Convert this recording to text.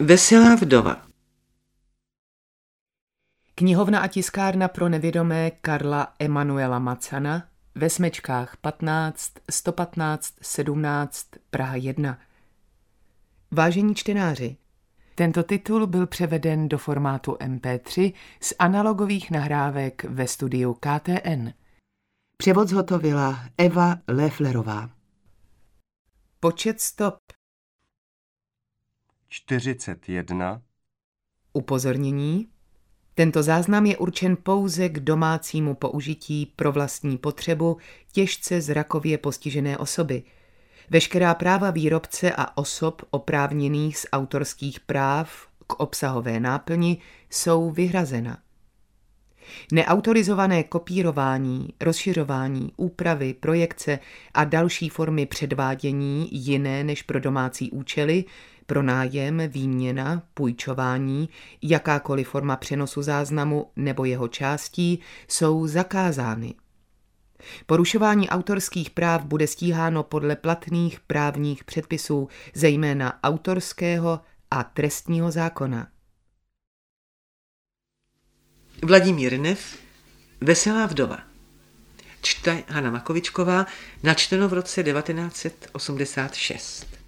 Veselá vdova. Knihovna a tiskárna pro nevědomé Karla Emanuela Macana ve Smečkách 15 115 17 Praha 1. Vážení čtenáři, tento titul byl převeden do formátu MP3 z analogových nahrávek ve studiu KTN. Převod zhotovila Eva Lefflerová. Počet stop 41. Upozornění. Tento záznam je určen pouze k domácímu použití pro vlastní potřebu těžce zrakově postižené osoby. Veškerá práva výrobce a osob oprávněných z autorských práv k obsahové náplni jsou vyhrazena. Neautorizované kopírování, rozšiřování, úpravy, projekce a další formy předvádění jiné než pro domácí účely, pronájem, výměna, půjčování, jakákoliv forma přenosu záznamu nebo jeho částí jsou zakázány. Porušování autorských práv bude stíháno podle platných právních předpisů, zejména autorského a trestního zákona. Vladimír Neff, Veselá vdova. Čte Hana Makovičková, načteno v roce 1986.